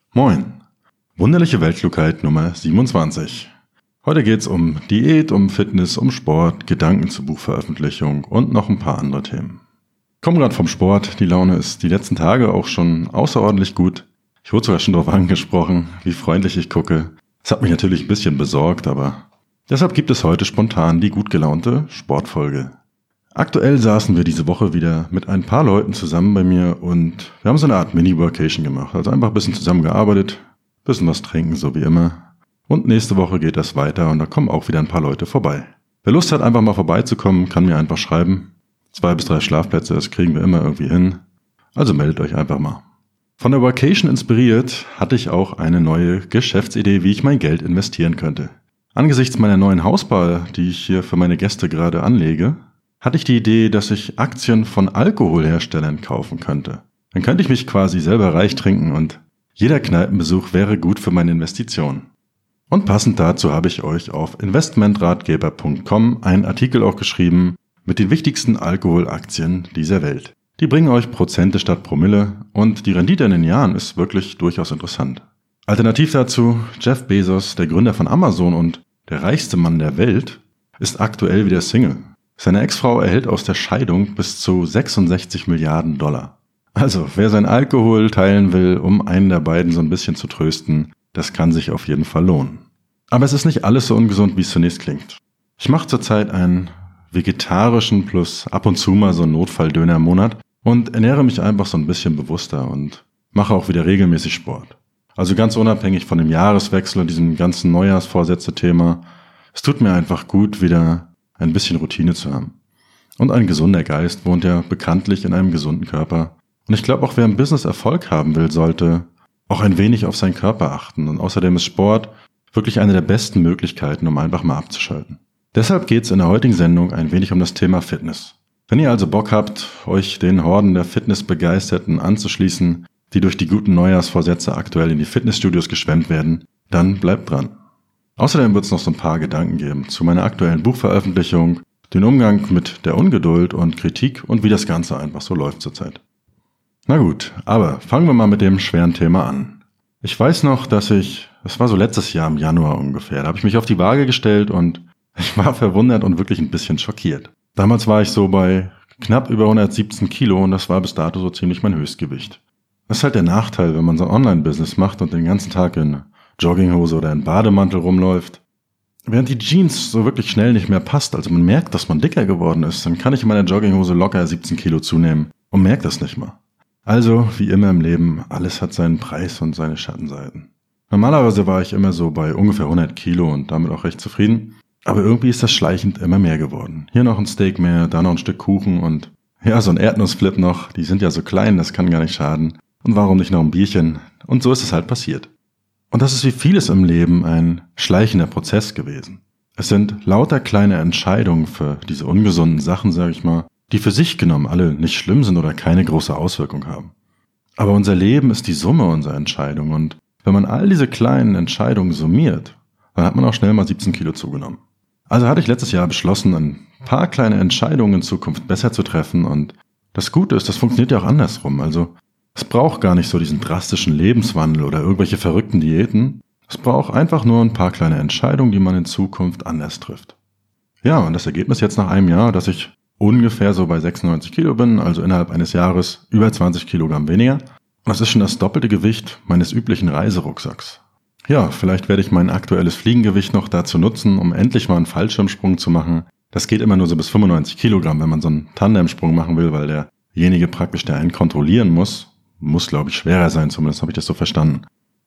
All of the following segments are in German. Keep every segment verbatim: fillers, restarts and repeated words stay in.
Moin! Wunderliche Weltklugheit Nummer siebenundzwanzig. Heute geht's um Diät, um Fitness, um Sport, Gedanken zur Buchveröffentlichung und noch ein paar andere Themen. Ich komme gerade vom Sport, die Laune ist die letzten Tage auch schon außerordentlich gut. Ich wurde sogar schon darauf angesprochen, wie freundlich ich gucke. Das hat mich natürlich ein bisschen besorgt, aber deshalb gibt es heute spontan die gut gelaunte Sportfolge. Aktuell saßen wir diese Woche wieder mit ein paar Leuten zusammen bei mir und wir haben so eine Art Mini-Workation gemacht. Also einfach ein bisschen zusammengearbeitet, ein bisschen was trinken, so wie immer. Und nächste Woche geht das weiter und da kommen auch wieder ein paar Leute vorbei. Wer Lust hat, einfach mal vorbeizukommen, kann mir einfach schreiben. Zwei bis drei Schlafplätze, das kriegen wir immer irgendwie hin. Also meldet euch einfach mal. Von der Workation inspiriert hatte ich auch eine neue Geschäftsidee, wie ich mein Geld investieren könnte. Angesichts meiner neuen Hausbar, die ich hier für meine Gäste gerade anlege, hatte ich die Idee, dass ich Aktien von Alkoholherstellern kaufen könnte. Dann könnte ich mich quasi selber reich trinken und jeder Kneipenbesuch wäre gut für meine Investition. Und passend dazu habe ich euch auf investmentratgeber punkt com einen Artikel auch geschrieben mit den wichtigsten Alkoholaktien dieser Welt. Die bringen euch Prozente statt Promille und die Rendite in den Jahren ist wirklich durchaus interessant. Alternativ dazu, Jeff Bezos, der Gründer von Amazon und der reichste Mann der Welt, ist aktuell wieder Single. Seine Ex-Frau erhält aus der Scheidung bis zu sechsundsechzig Milliarden Dollar. Also, wer sein Alkohol teilen will, um einen der beiden so ein bisschen zu trösten, das kann sich auf jeden Fall lohnen. Aber es ist nicht alles so ungesund, wie es zunächst klingt. Ich mache zurzeit einen vegetarischen plus ab und zu mal so einen Notfalldöner im Monat und ernähre mich einfach so ein bisschen bewusster und mache auch wieder regelmäßig Sport. Also ganz unabhängig von dem Jahreswechsel und diesem ganzen Neujahrsvorsätze-Thema. Es tut mir einfach gut, wieder ein bisschen Routine zu haben. Und ein gesunder Geist wohnt ja bekanntlich in einem gesunden Körper. Und ich glaube auch, wer im Business Erfolg haben will, sollte auch ein wenig auf seinen Körper achten. Und außerdem ist Sport wirklich eine der besten Möglichkeiten, um einfach mal abzuschalten. Deshalb geht es in der heutigen Sendung ein wenig um das Thema Fitness. Wenn ihr also Bock habt, euch den Horden der Fitnessbegeisterten anzuschließen, die durch die guten Neujahrsvorsätze aktuell in die Fitnessstudios geschwemmt werden, dann bleibt dran. Außerdem wird es noch so ein paar Gedanken geben zu meiner aktuellen Buchveröffentlichung, den Umgang mit der Ungeduld und Kritik und wie das Ganze einfach so läuft zurzeit. Na gut, aber fangen wir mal mit dem schweren Thema an. Ich weiß noch, dass ich, es war so letztes Jahr im Januar ungefähr, da habe ich mich auf die Waage gestellt und ich war verwundert und wirklich ein bisschen schockiert. Damals war ich so bei knapp über hundertsiebzehn Kilo und das war bis dato so ziemlich mein Höchstgewicht. Das ist halt der Nachteil, wenn man so ein Online-Business macht und den ganzen Tag in Jogginghose oder in Bademantel rumläuft. Während die Jeans so wirklich schnell nicht mehr passt, also man merkt, dass man dicker geworden ist, dann kann ich in meiner Jogginghose locker siebzehn Kilo zunehmen und merkt das nicht mal. Also, wie immer im Leben, alles hat seinen Preis und seine Schattenseiten. Normalerweise war ich immer so bei ungefähr hundert Kilo und damit auch recht zufrieden. Aber irgendwie ist das schleichend immer mehr geworden. Hier noch ein Steak mehr, da noch ein Stück Kuchen und ja, so ein Erdnussflip noch. Die sind ja so klein, das kann gar nicht schaden. Und warum nicht noch ein Bierchen? Und so ist es halt passiert. Und das ist wie vieles im Leben ein schleichender Prozess gewesen. Es sind lauter kleine Entscheidungen für diese ungesunden Sachen, sage ich mal, die für sich genommen alle nicht schlimm sind oder keine große Auswirkung haben. Aber unser Leben ist die Summe unserer Entscheidungen und wenn man all diese kleinen Entscheidungen summiert, dann hat man auch schnell mal siebzehn Kilo zugenommen. Also hatte ich letztes Jahr beschlossen, ein paar kleine Entscheidungen in Zukunft besser zu treffen und das Gute ist, das funktioniert ja auch andersrum. Also es braucht gar nicht so diesen drastischen Lebenswandel oder irgendwelche verrückten Diäten. Es braucht einfach nur ein paar kleine Entscheidungen, die man in Zukunft anders trifft. Ja, und das Ergebnis jetzt nach einem Jahr, dass ich ungefähr so bei sechsundneunzig Kilo bin, also innerhalb eines Jahres über zwanzig Kilogramm weniger. Und das ist schon das doppelte Gewicht meines üblichen Reiserucksacks. Ja, vielleicht werde ich mein aktuelles Fliegengewicht noch dazu nutzen, um endlich mal einen Fallschirmsprung zu machen. Das geht immer nur so bis fünfundneunzig Kilogramm, wenn man so einen Tandemsprung machen will, weil derjenige praktisch, der einen kontrollieren muss, muss, glaube ich, schwerer sein, zumindest habe ich das so verstanden.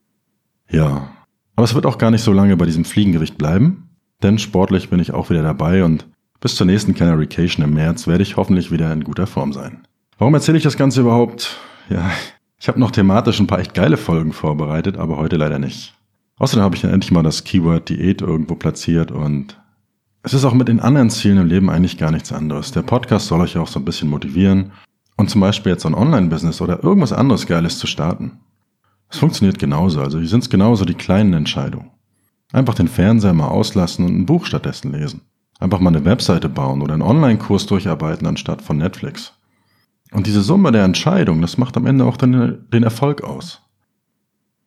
Ja, aber es wird auch gar nicht so lange bei diesem Fliegengewicht bleiben, denn sportlich bin ich auch wieder dabei und bis zur nächsten Canarication im März werde ich hoffentlich wieder in guter Form sein. Warum erzähle ich das Ganze überhaupt? Ja, ich habe noch thematisch ein paar echt geile Folgen vorbereitet, aber heute leider nicht. Außerdem habe ich dann endlich mal das Keyword Diät irgendwo platziert und es ist auch mit den anderen Zielen im Leben eigentlich gar nichts anderes. Der Podcast soll euch ja auch so ein bisschen motivieren und zum Beispiel jetzt so ein Online-Business oder irgendwas anderes Geiles zu starten. Es funktioniert genauso, also hier sind es genauso die kleinen Entscheidungen. Einfach den Fernseher mal auslassen und ein Buch stattdessen lesen. Einfach mal eine Webseite bauen oder einen Online-Kurs durcharbeiten anstatt von Netflix. Und diese Summe der Entscheidungen, das macht am Ende auch den, den Erfolg aus.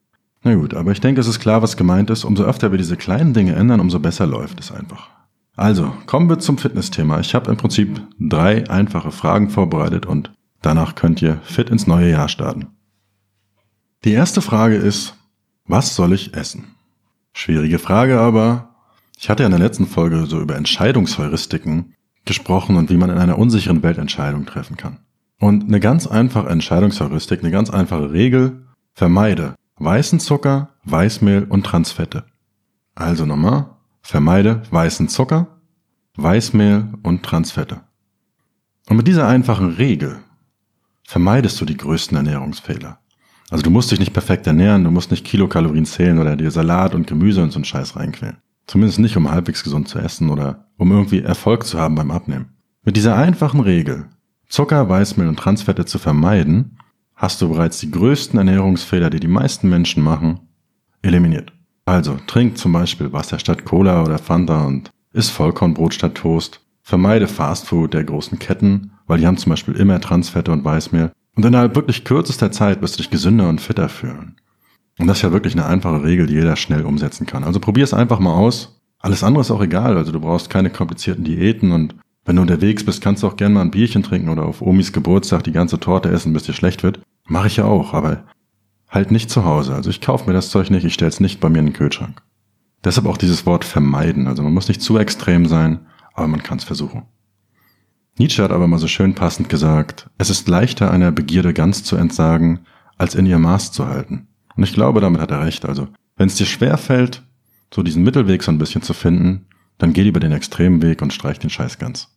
Na gut, aber ich denke, es ist klar, was gemeint ist. Umso öfter wir diese kleinen Dinge ändern, umso besser läuft es einfach. Also, kommen wir zum Fitnessthema. Ich habe im Prinzip drei einfache Fragen vorbereitet und danach könnt ihr fit ins neue Jahr starten. Die erste Frage ist, was soll ich essen? Schwierige Frage, aber ich hatte ja in der letzten Folge so über Entscheidungsheuristiken gesprochen und wie man in einer unsicheren Welt Entscheidungen treffen kann. Und eine ganz einfache Entscheidungsheuristik, eine ganz einfache Regel, vermeide weißen Zucker, Weißmehl und Transfette. Also nochmal, vermeide weißen Zucker, Weißmehl und Transfette. Und mit dieser einfachen Regel vermeidest du die größten Ernährungsfehler. Also du musst dich nicht perfekt ernähren, du musst nicht Kilokalorien zählen oder dir Salat und Gemüse und so einen Scheiß reinquälen. Zumindest nicht, um halbwegs gesund zu essen oder um irgendwie Erfolg zu haben beim Abnehmen. Mit dieser einfachen Regel, Zucker, Weißmehl und Transfette zu vermeiden, hast du bereits die größten Ernährungsfehler, die die meisten Menschen machen, eliminiert. Also trink zum Beispiel Wasser statt Cola oder Fanta und iss Vollkornbrot statt Toast. Vermeide Fastfood der großen Ketten, weil die haben zum Beispiel immer Transfette und Weißmehl. Und innerhalb wirklich kürzester Zeit wirst du dich gesünder und fitter fühlen. Und das ist ja wirklich eine einfache Regel, die jeder schnell umsetzen kann. Also probier es einfach mal aus. Alles andere ist auch egal. Also du brauchst keine komplizierten Diäten und wenn du unterwegs bist, kannst du auch gerne mal ein Bierchen trinken oder auf Omis Geburtstag die ganze Torte essen, bis dir schlecht wird. Mache ich ja auch, aber halt nicht zu Hause. Also ich kaufe mir das Zeug nicht, ich stelle es nicht bei mir in den Kühlschrank. Deshalb auch dieses Wort vermeiden. Also man muss nicht zu extrem sein, aber man kann es versuchen. Nietzsche hat aber mal so schön passend gesagt, es ist leichter, einer Begierde ganz zu entsagen, als in ihr Maß zu halten. Und ich glaube, damit hat er recht. Also wenn es dir schwer fällt, so diesen Mittelweg so ein bisschen zu finden, dann geh lieber den extremen Weg und streich den Scheiß ganz.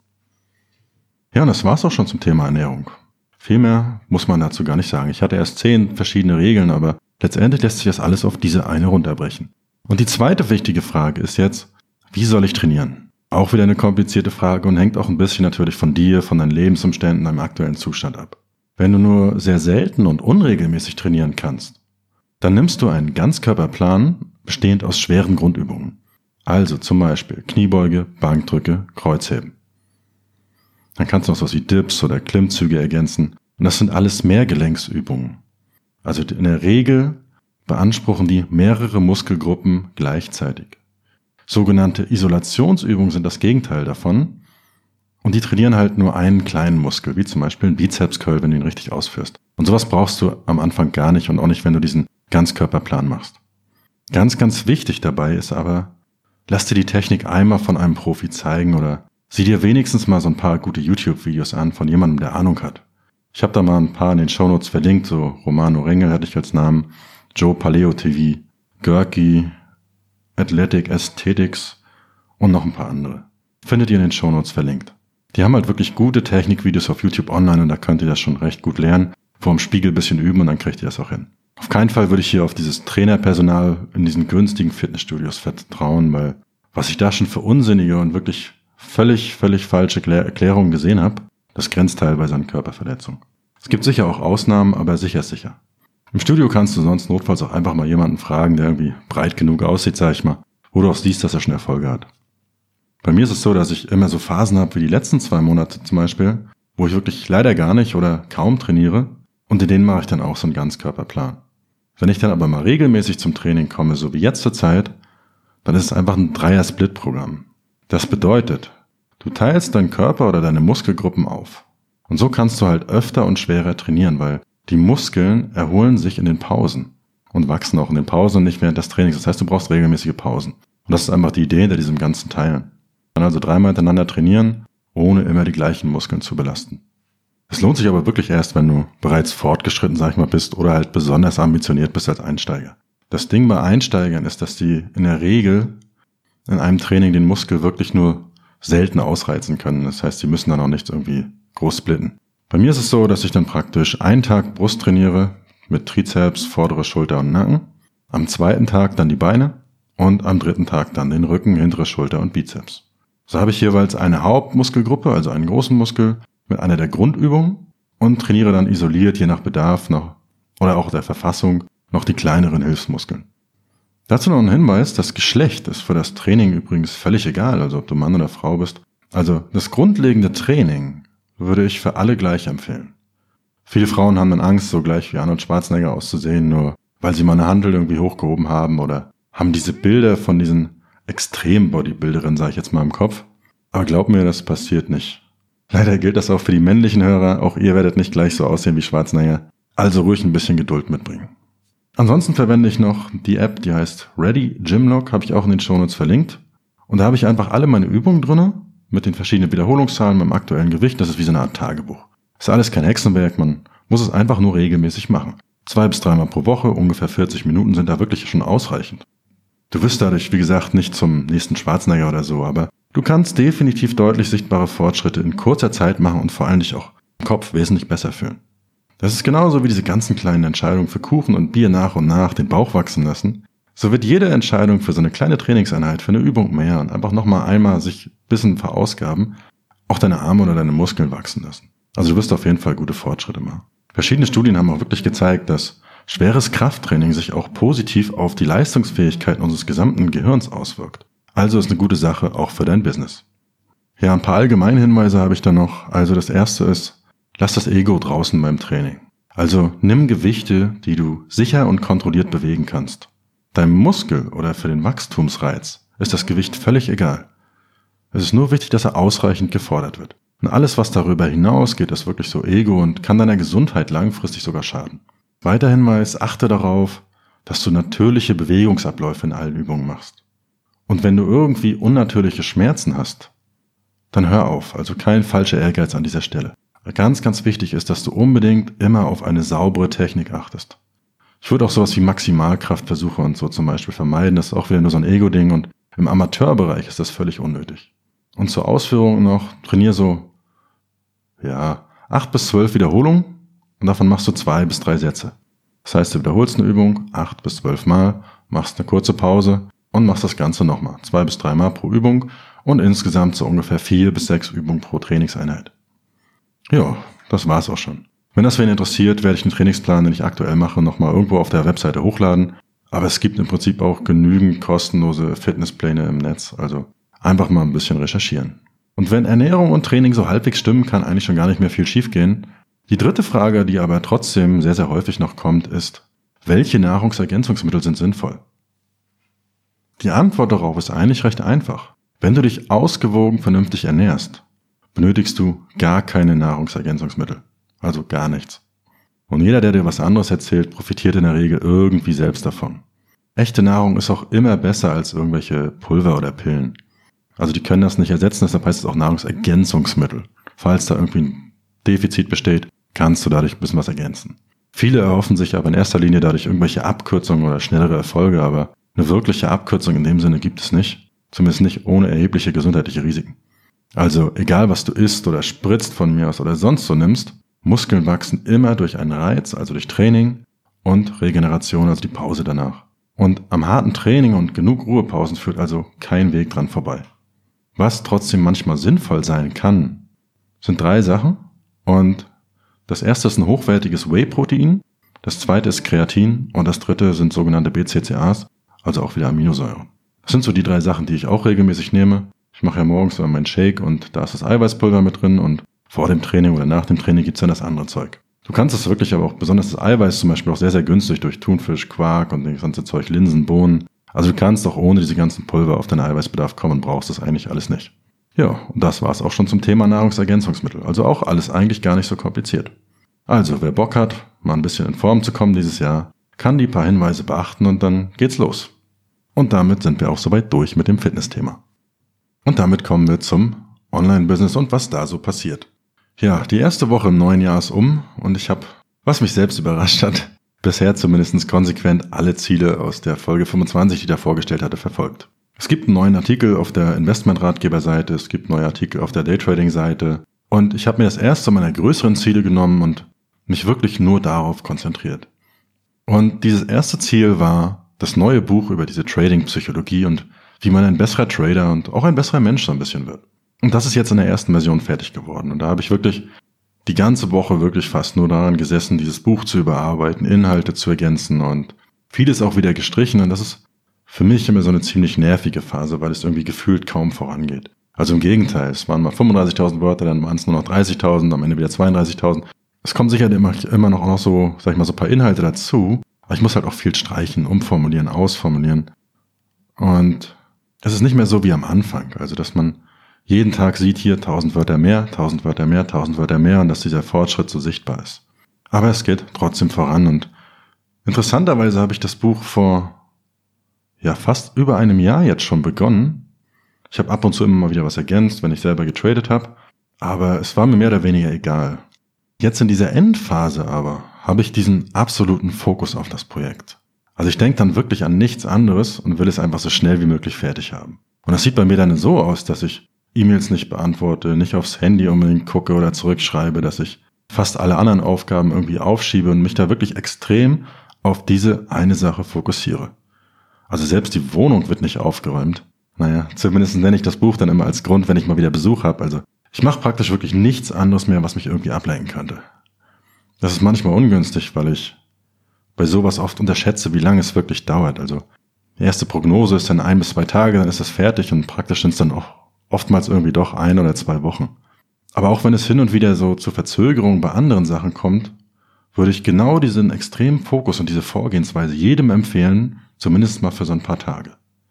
Ja, und das war's auch schon zum Thema Ernährung. Viel mehr muss man dazu gar nicht sagen. Ich hatte erst zehn verschiedene Regeln, aber letztendlich lässt sich das alles auf diese eine runterbrechen. Und die zweite wichtige Frage ist jetzt, wie soll ich trainieren? Auch wieder eine komplizierte Frage und hängt auch ein bisschen natürlich von dir, von deinen Lebensumständen, deinem aktuellen Zustand ab. Wenn du nur sehr selten und unregelmäßig trainieren kannst, dann nimmst du einen Ganzkörperplan bestehend aus schweren Grundübungen. Also zum Beispiel Kniebeuge, Bankdrücke, Kreuzheben. Dann kannst du noch sowas wie Dips oder Klimmzüge ergänzen. Und das sind alles Mehrgelenksübungen. Also in der Regel beanspruchen die mehrere Muskelgruppen gleichzeitig. Sogenannte Isolationsübungen sind das Gegenteil davon. Und die trainieren halt nur einen kleinen Muskel, wie zum Beispiel einen Bizeps-Curl, wenn du ihn richtig ausführst. Und sowas brauchst du am Anfang gar nicht und auch nicht, wenn du diesen Ganzkörperplan machst. Ganz, ganz wichtig dabei ist aber, lass dir die Technik einmal von einem Profi zeigen oder sieh dir wenigstens mal so ein paar gute YouTube-Videos an von jemandem, der Ahnung hat. Ich habe da mal ein paar in den Shownotes verlinkt, so Romano Rengel hatte ich als Namen, Joe Paleo T V, Görki, Athletic Aesthetics und noch ein paar andere. Findet ihr in den Shownotes verlinkt. Die haben halt wirklich gute Technikvideos auf YouTube online und da könnt ihr das schon recht gut lernen. Vor dem Spiegel ein bisschen üben und dann kriegt ihr das auch hin. Auf keinen Fall würde ich hier auf dieses Trainerpersonal in diesen günstigen Fitnessstudios vertrauen, weil was ich da schon für unsinnige und wirklich völlig, völlig falsche Erklärungen gesehen habe, das grenzt teilweise an Körperverletzung. Es gibt sicher auch Ausnahmen, aber sicher ist sicher. Im Studio kannst du sonst notfalls auch einfach mal jemanden fragen, der irgendwie breit genug aussieht, sag ich mal, wo du auch siehst, dass er schon Erfolge hat. Bei mir ist es so, dass ich immer so Phasen habe wie die letzten zwei Monate zum Beispiel, wo ich wirklich leider gar nicht oder kaum trainiere und in denen mache ich dann auch so einen Ganzkörperplan. Wenn ich dann aber mal regelmäßig zum Training komme, so wie jetzt zur Zeit, dann ist es einfach ein Dreier-Split-Programm. Das bedeutet, du teilst deinen Körper oder deine Muskelgruppen auf. Und so kannst du halt öfter und schwerer trainieren, weil die Muskeln erholen sich in den Pausen und wachsen auch in den Pausen und nicht während des Trainings. Das heißt, du brauchst regelmäßige Pausen. Und das ist einfach die Idee hinter diesem ganzen Teilen. Dann also dreimal hintereinander trainieren, ohne immer die gleichen Muskeln zu belasten. Es lohnt sich aber wirklich erst, wenn du bereits fortgeschritten, sag ich mal, bist oder halt besonders ambitioniert bist als Einsteiger. Das Ding bei Einsteigern ist, dass die in der Regel in einem Training den Muskel wirklich nur selten ausreizen können. Das heißt, sie müssen dann auch nicht irgendwie groß splitten. Bei mir ist es so, dass ich dann praktisch einen Tag Brust trainiere mit Trizeps, vordere Schulter und Nacken. Am zweiten Tag dann die Beine und am dritten Tag dann den Rücken, hintere Schulter und Bizeps. So habe ich jeweils eine Hauptmuskelgruppe, also einen großen Muskel mit einer der Grundübungen und trainiere dann isoliert, je nach Bedarf noch oder auch der Verfassung, noch die kleineren Hilfsmuskeln. Dazu noch ein Hinweis, das Geschlecht ist für das Training übrigens völlig egal, also ob du Mann oder Frau bist. Also das grundlegende Training würde ich für alle gleich empfehlen. Viele Frauen haben dann Angst, so gleich wie Arnold Schwarzenegger auszusehen, nur weil sie mal eine Handel irgendwie hochgehoben haben oder haben diese Bilder von diesen Extrem-Bodybuilderinnen, sage ich jetzt mal, im Kopf. Aber glaub mir, das passiert nicht. Leider gilt das auch für die männlichen Hörer. Auch ihr werdet nicht gleich so aussehen wie Schwarzenegger. Also ruhig ein bisschen Geduld mitbringen. Ansonsten verwende ich noch die App, die heißt Ready Gymlog, habe ich auch in den Shownotes verlinkt. Und da habe ich einfach alle meine Übungen drin, mit den verschiedenen Wiederholungszahlen, mit dem aktuellen Gewicht. Das ist wie so eine Art Tagebuch. Ist alles kein Hexenwerk, man muss es einfach nur regelmäßig machen. Zwei bis dreimal pro Woche, ungefähr vierzig Minuten sind da wirklich schon ausreichend. Du wirst dadurch, wie gesagt, nicht zum nächsten Schwarzenegger oder so, aber du kannst definitiv deutlich sichtbare Fortschritte in kurzer Zeit machen und vor allem dich auch im Kopf wesentlich besser fühlen. Das ist genauso wie diese ganzen kleinen Entscheidungen für Kuchen und Bier nach und nach den Bauch wachsen lassen. So wird jede Entscheidung für so eine kleine Trainingseinheit, für eine Übung mehr und einfach nochmal einmal sich ein bisschen verausgaben, auch deine Arme oder deine Muskeln wachsen lassen. Also du wirst auf jeden Fall gute Fortschritte machen. Verschiedene Studien haben auch wirklich gezeigt, dass schweres Krafttraining sich auch positiv auf die Leistungsfähigkeit unseres gesamten Gehirns auswirkt. Also ist eine gute Sache auch für dein Business. Ja, ein paar allgemeine Hinweise habe ich da noch. Also das erste ist, lass das Ego draußen beim Training. Also nimm Gewichte, die du sicher und kontrolliert bewegen kannst. Deinem Muskel oder für den Wachstumsreiz ist das Gewicht völlig egal. Es ist nur wichtig, dass er ausreichend gefordert wird. Und alles, was darüber hinausgeht, ist wirklich so Ego und kann deiner Gesundheit langfristig sogar schaden. Weiter Hinweis, achte darauf, dass du natürliche Bewegungsabläufe in allen Übungen machst. Und wenn du irgendwie unnatürliche Schmerzen hast, dann hör auf, also kein falscher Ehrgeiz an dieser Stelle. Ganz, ganz wichtig ist, dass du unbedingt immer auf eine saubere Technik achtest. Ich würde auch sowas wie Maximalkraftversuche und so zum Beispiel vermeiden, das ist auch wieder nur so ein Ego-Ding und im Amateurbereich ist das völlig unnötig. Und zur Ausführung noch, trainier so, ja, acht bis zwölf Wiederholungen und davon machst du zwei bis drei Sätze. Das heißt, du wiederholst eine Übung acht bis zwölf Mal, machst eine kurze Pause und machst das Ganze nochmal, zwei bis drei Mal pro Übung und insgesamt so ungefähr vier bis sechs Übungen pro Trainingseinheit. Ja, das war's auch schon. Wenn das wen interessiert, werde ich den Trainingsplan, den ich aktuell mache, nochmal irgendwo auf der Webseite hochladen. Aber es gibt im Prinzip auch genügend kostenlose Fitnesspläne im Netz, also einfach mal ein bisschen recherchieren. Und wenn Ernährung und Training so halbwegs stimmen, kann eigentlich schon gar nicht mehr viel schiefgehen. Die dritte Frage, die aber trotzdem sehr, sehr häufig noch kommt, ist, welche Nahrungsergänzungsmittel sind sinnvoll? Die Antwort darauf ist eigentlich recht einfach. Wenn du dich ausgewogen vernünftig ernährst, benötigst du gar keine Nahrungsergänzungsmittel. Also gar nichts. Und jeder, der dir was anderes erzählt, profitiert in der Regel irgendwie selbst davon. Echte Nahrung ist auch immer besser als irgendwelche Pulver oder Pillen. Also die können das nicht ersetzen, deshalb heißt es auch Nahrungsergänzungsmittel. Falls da irgendwie ein Defizit besteht, kannst du dadurch ein bisschen was ergänzen. Viele erhoffen sich aber in erster Linie dadurch irgendwelche Abkürzungen oder schnellere Erfolge, aber eine wirkliche Abkürzung in dem Sinne gibt es nicht. Zumindest nicht ohne erhebliche gesundheitliche Risiken. Also egal was du isst oder spritzt von mir aus oder sonst so nimmst, Muskeln wachsen immer durch einen Reiz, also durch Training und Regeneration, also die Pause danach. Und am harten Training und genug Ruhepausen führt also kein Weg dran vorbei. Was trotzdem manchmal sinnvoll sein kann, sind drei Sachen. Und das erste ist ein hochwertiges Whey-Protein, das zweite ist Kreatin und das dritte sind sogenannte B C C As, also auch wieder Aminosäuren. Das sind so die drei Sachen, die ich auch regelmäßig nehme. Ich mache ja morgens immer meinen Shake und da ist das Eiweißpulver mit drin und vor dem Training oder nach dem Training gibt's dann das andere Zeug. Du kannst es wirklich aber auch, besonders das Eiweiß zum Beispiel, auch sehr, sehr günstig durch Thunfisch, Quark und das ganze Zeug, Linsen, Bohnen. Also du kannst auch ohne diese ganzen Pulver auf deinen Eiweißbedarf kommen und brauchst das eigentlich alles nicht. Ja, und das war's auch schon zum Thema Nahrungsergänzungsmittel. Also auch alles eigentlich gar nicht so kompliziert. Also, wer Bock hat, mal ein bisschen in Form zu kommen dieses Jahr, kann die paar Hinweise beachten und dann geht's los. Und damit sind wir auch soweit durch mit dem Fitnessthema. Und damit kommen wir zum Online-Business und was da so passiert. Ja, die erste Woche im neuen Jahr ist um und ich habe, was mich selbst überrascht hat, bisher zumindest konsequent alle Ziele aus der Folge fünfundzwanzig, die ich da vorgestellt hatte, verfolgt. Es gibt einen neuen Artikel auf der Investmentratgeber-Seite, es gibt neue Artikel auf der Daytrading-Seite und ich habe mir das erste meiner größeren Ziele genommen und mich wirklich nur darauf konzentriert. Und dieses erste Ziel war das neue Buch über diese Trading-Psychologie und wie man ein besserer Trader und auch ein besserer Mensch so ein bisschen wird. Und das ist jetzt in der ersten Version fertig geworden. Und da habe ich wirklich die ganze Woche wirklich fast nur daran gesessen, dieses Buch zu überarbeiten, Inhalte zu ergänzen und vieles auch wieder gestrichen. Und das ist für mich immer so eine ziemlich nervige Phase, weil es irgendwie gefühlt kaum vorangeht. Also im Gegenteil, es waren mal fünfunddreißigtausend Wörter, dann waren es nur noch dreißigtausend, am Ende wieder zweiunddreißigtausend. Es kommen sicher immer, immer noch, noch so, sag ich mal, so ein paar Inhalte dazu. Aber ich muss halt auch viel streichen, umformulieren, ausformulieren. Und es ist nicht mehr so wie am Anfang. Also, dass man jeden Tag sieht, hier tausend Wörter mehr, tausend Wörter mehr, tausend Wörter mehr und dass dieser Fortschritt so sichtbar ist. Aber es geht trotzdem voran und interessanterweise habe ich das Buch vor ja fast über einem Jahr jetzt schon begonnen. Ich habe ab und zu immer mal wieder was ergänzt, wenn ich selber getradet habe, aber es war mir mehr oder weniger egal. Jetzt in dieser Endphase aber habe ich diesen absoluten Fokus auf das Projekt. Also ich denke dann wirklich an nichts anderes und will es einfach so schnell wie möglich fertig haben. Und das sieht bei mir dann so aus, dass ich E-Mails nicht beantworte, nicht aufs Handy unbedingt gucke oder zurückschreibe, dass ich fast alle anderen Aufgaben irgendwie aufschiebe und mich da wirklich extrem auf diese eine Sache fokussiere. Also selbst die Wohnung wird nicht aufgeräumt. Naja, zumindest nenne ich das Buch dann immer als Grund, wenn ich mal wieder Besuch habe. Also ich mache praktisch wirklich nichts anderes mehr, was mich irgendwie ablenken könnte. Das ist manchmal ungünstig, weil ich bei sowas oft unterschätze, wie lange es wirklich dauert. Also die erste Prognose ist dann ein bis zwei Tage, dann ist es fertig und praktisch sind es dann auch oftmals irgendwie doch ein oder zwei Wochen. Aber auch wenn es hin und wieder so zu Verzögerungen bei anderen Sachen kommt, würde ich genau diesen extremen Fokus und diese Vorgehensweise jedem empfehlen, zumindest mal für so ein paar Tage.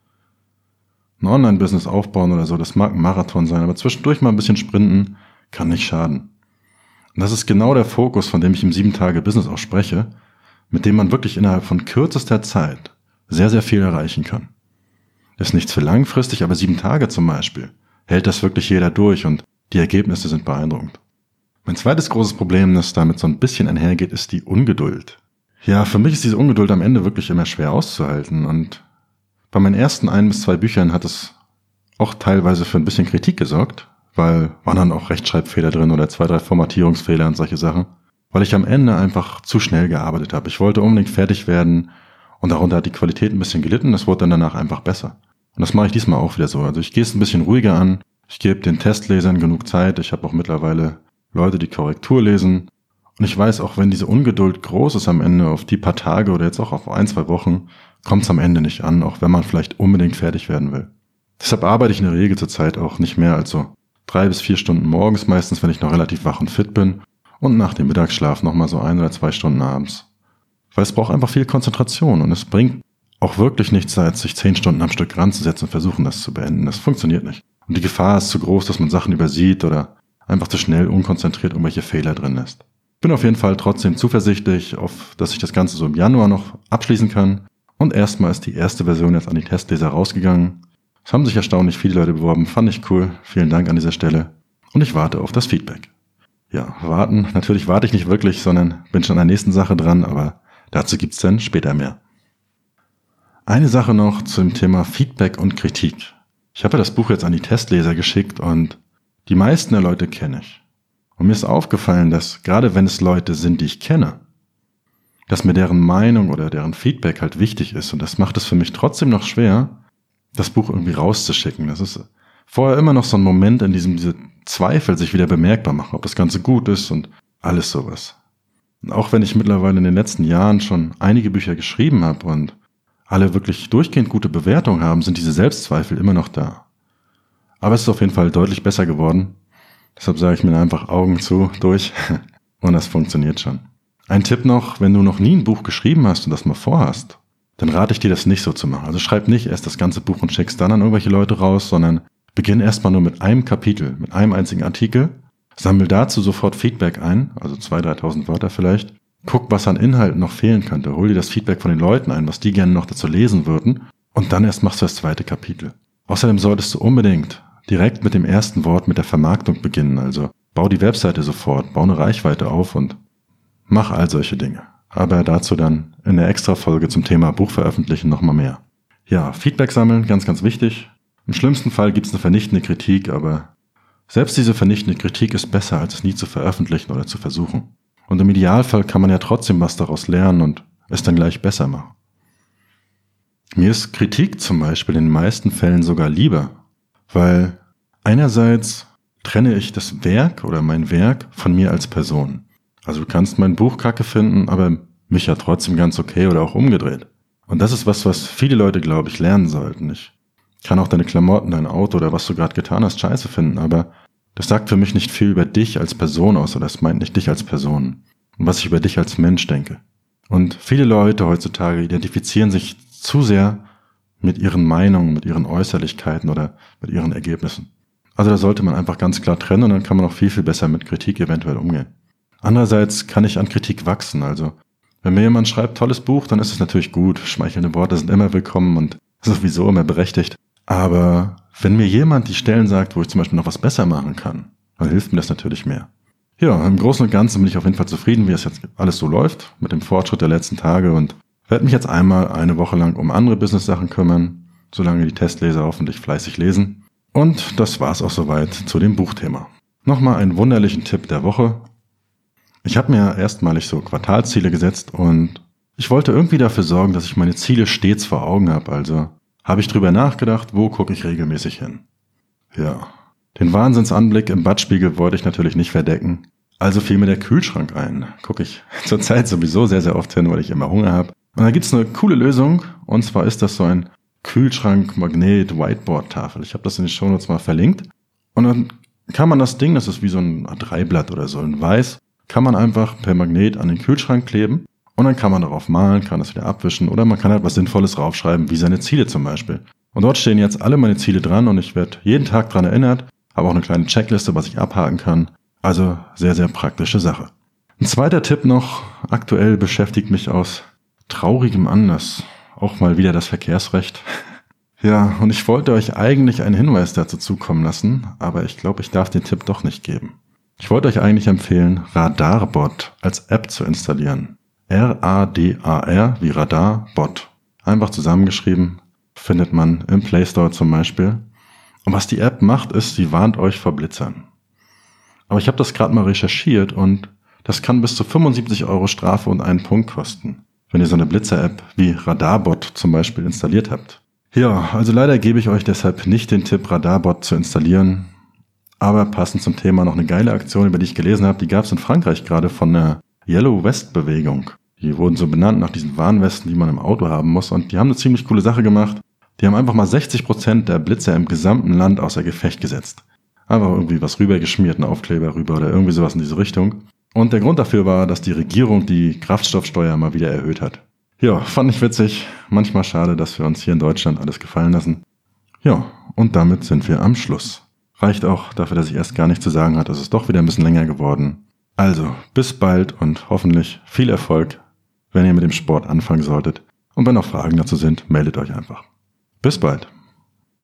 Ein Online-Business aufbauen oder so, das mag ein Marathon sein, aber zwischendurch mal ein bisschen sprinten kann nicht schaden. Und das ist genau der Fokus, von dem ich im sieben-Tage-Business auch spreche, mit dem man wirklich innerhalb von kürzester Zeit sehr, sehr viel erreichen kann. Ist nichts für langfristig, aber sieben Tage zum Beispiel hält das wirklich jeder durch und die Ergebnisse sind beeindruckend. Mein zweites großes Problem, das damit so ein bisschen einhergeht, ist die Ungeduld. Ja, für mich ist diese Ungeduld am Ende wirklich immer schwer auszuhalten und bei meinen ersten ein bis zwei Büchern hat es auch teilweise für ein bisschen Kritik gesorgt, weil waren dann auch Rechtschreibfehler drin oder zwei, drei Formatierungsfehler und solche Sachen, weil ich am Ende einfach zu schnell gearbeitet habe. Ich wollte unbedingt fertig werden und darunter hat die Qualität ein bisschen gelitten, das wurde dann danach einfach besser. Und das mache ich diesmal auch wieder so. Also ich gehe es ein bisschen ruhiger an, ich gebe den Testlesern genug Zeit, ich habe auch mittlerweile Leute, die Korrektur lesen. Und ich weiß, auch wenn diese Ungeduld groß ist am Ende, auf die paar Tage oder jetzt auch auf ein, zwei Wochen, kommt es am Ende nicht an, auch wenn man vielleicht unbedingt fertig werden will. Deshalb arbeite ich in der Regel zurzeit auch nicht mehr als so drei bis vier Stunden morgens meistens, wenn ich noch relativ wach und fit bin und nach dem Mittagsschlaf nochmal so ein oder zwei Stunden abends. Weil es braucht einfach viel Konzentration und es bringt auch wirklich nichts, als sich zehn Stunden am Stück ranzusetzen und versuchen, das zu beenden. Das funktioniert nicht. Und die Gefahr ist zu groß, dass man Sachen übersieht oder einfach zu schnell unkonzentriert irgendwelche Fehler drin lässt. Ich bin auf jeden Fall trotzdem zuversichtlich, auf, dass ich das Ganze so im Januar noch abschließen kann. Und erstmal ist die erste Version jetzt an die Testleser rausgegangen. Es haben sich erstaunlich viele Leute beworben, fand ich cool. Vielen Dank an dieser Stelle. Und ich warte auf das Feedback. Ja, warten. Natürlich warte ich nicht wirklich, sondern bin schon an der nächsten Sache dran, aber dazu gibt's dann später mehr. Eine Sache noch zum Thema Feedback und Kritik. Ich habe ja das Buch jetzt an die Testleser geschickt und die meisten der Leute kenne ich. Und mir ist aufgefallen, dass gerade wenn es Leute sind, die ich kenne, dass mir deren Meinung oder deren Feedback halt wichtig ist. Und das macht es für mich trotzdem noch schwer, das Buch irgendwie rauszuschicken. Das ist vorher immer noch so ein Moment, in diesem diese Zweifel sich wieder bemerkbar machen, ob das Ganze gut ist und alles sowas. Und auch wenn ich mittlerweile in den letzten Jahren schon einige Bücher geschrieben habe und alle wirklich durchgehend gute Bewertungen haben, sind diese Selbstzweifel immer noch da. Aber es ist auf jeden Fall deutlich besser geworden. Deshalb sage ich mir einfach Augen zu, durch und das funktioniert schon. Ein Tipp noch, wenn du noch nie ein Buch geschrieben hast und das mal vorhast, dann rate ich dir, das nicht so zu machen. Also schreib nicht erst das ganze Buch und schickst dann an irgendwelche Leute raus, sondern beginn erstmal nur mit einem Kapitel, mit einem einzigen Artikel, sammel dazu sofort Feedback ein, also zweitausend, dreitausend Wörter vielleicht, guck, was an Inhalten noch fehlen könnte, hol dir das Feedback von den Leuten ein, was die gerne noch dazu lesen würden und dann erst machst du das zweite Kapitel. Außerdem solltest du unbedingt direkt mit dem ersten Wort mit der Vermarktung beginnen, also bau die Webseite sofort, bau eine Reichweite auf und mach all solche Dinge. Aber dazu dann in der Extra-Folge zum Thema Buch veröffentlichen nochmal mehr. Ja, Feedback sammeln, ganz, ganz wichtig. Im schlimmsten Fall gibt's eine vernichtende Kritik, aber selbst diese vernichtende Kritik ist besser, als es nie zu veröffentlichen oder zu versuchen. Und im Idealfall kann man ja trotzdem was daraus lernen und es dann gleich besser machen. Mir ist Kritik zum Beispiel in den meisten Fällen sogar lieber, weil einerseits trenne ich das Werk oder mein Werk von mir als Person. Also du kannst mein Buch kacke finden, aber mich ja trotzdem ganz okay oder auch umgedreht. Und das ist was, was viele Leute, glaube ich, lernen sollten. Ich kann auch deine Klamotten, dein Auto oder was du gerade getan hast, scheiße finden, aber das sagt für mich nicht viel über dich als Person aus oder das meint nicht dich als Person und was ich über dich als Mensch denke. Und viele Leute heutzutage identifizieren sich zu sehr mit ihren Meinungen, mit ihren Äußerlichkeiten oder mit ihren Ergebnissen. Also da sollte man einfach ganz klar trennen und dann kann man auch viel, viel besser mit Kritik eventuell umgehen. Andererseits kann ich an Kritik wachsen. Also wenn mir jemand schreibt, tolles Buch, dann ist es natürlich gut. Schmeichelnde Worte sind immer willkommen und sowieso immer berechtigt. Aber wenn mir jemand die Stellen sagt, wo ich zum Beispiel noch was besser machen kann, dann hilft mir das natürlich mehr. Ja, im Großen und Ganzen bin ich auf jeden Fall zufrieden, wie es jetzt alles so läuft, mit dem Fortschritt der letzten Tage und werde mich jetzt einmal eine Woche lang um andere Business-Sachen kümmern, solange die Testleser hoffentlich fleißig lesen. Und das war's auch soweit zu dem Buchthema. Nochmal einen wunderlichen Tipp der Woche. Ich habe mir erstmalig so Quartalsziele gesetzt und ich wollte irgendwie dafür sorgen, dass ich meine Ziele stets vor Augen habe. Also habe ich drüber nachgedacht, wo gucke ich regelmäßig hin. Ja, den Wahnsinnsanblick im Badspiegel wollte ich natürlich nicht verdecken. Also fiel mir der Kühlschrank ein. Gucke ich zurzeit sowieso sehr, sehr oft hin, weil ich immer Hunger habe. Und da gibt's eine coole Lösung. Und zwar ist das so ein Kühlschrank-Magnet-Whiteboard-Tafel. Ich habe das in den Shownotes mal verlinkt. Und dann kann man das Ding, das ist wie so ein A drei Blatt oder so, ein Weiß, kann man einfach per Magnet an den Kühlschrank kleben. Und dann kann man darauf malen, kann das wieder abwischen oder man kann halt was Sinnvolles draufschreiben, wie seine Ziele zum Beispiel. Und dort stehen jetzt alle meine Ziele dran und ich werde jeden Tag dran erinnert, habe auch eine kleine Checkliste, was ich abhaken kann. Also sehr, sehr praktische Sache. Ein zweiter Tipp noch, aktuell beschäftigt mich aus traurigem Anlass auch mal wieder das Verkehrsrecht. Ja, und ich wollte euch eigentlich einen Hinweis dazu zukommen lassen, aber ich glaube, ich darf den Tipp doch nicht geben. Ich wollte euch eigentlich empfehlen, Radarbot als App zu installieren. R A D A R wie Radar, Bot. Einfach zusammengeschrieben, findet man im Play Store zum Beispiel. Und was die App macht, ist, sie warnt euch vor Blitzern. Aber ich habe das gerade mal recherchiert und das kann bis zu fünfundsiebzig Euro Strafe und einen Punkt kosten, wenn ihr so eine Blitzer-App wie Radarbot zum Beispiel installiert habt. Ja, also leider gebe ich euch deshalb nicht den Tipp, Radarbot zu installieren. Aber passend zum Thema noch eine geile Aktion, über die ich gelesen habe, die gab es in Frankreich gerade von der Yellow Vest Bewegung. Die wurden so benannt nach diesen Warnwesten, die man im Auto haben muss. Und die haben eine ziemlich coole Sache gemacht. Die haben einfach mal sechzig Prozent der Blitzer im gesamten Land außer Gefecht gesetzt. Einfach irgendwie was rübergeschmiert, einen Aufkleber rüber oder irgendwie sowas in diese Richtung. Und der Grund dafür war, dass die Regierung die Kraftstoffsteuer mal wieder erhöht hat. Ja, fand ich witzig. Manchmal schade, dass wir uns hier in Deutschland alles gefallen lassen. Ja, und damit sind wir am Schluss. Reicht auch dafür, dass ich erst gar nichts zu sagen hatte. Es ist doch wieder ein bisschen länger geworden. Also, bis bald und hoffentlich viel Erfolg, wenn ihr mit dem Sport anfangen solltet. Und wenn noch Fragen dazu sind, meldet euch einfach. Bis bald.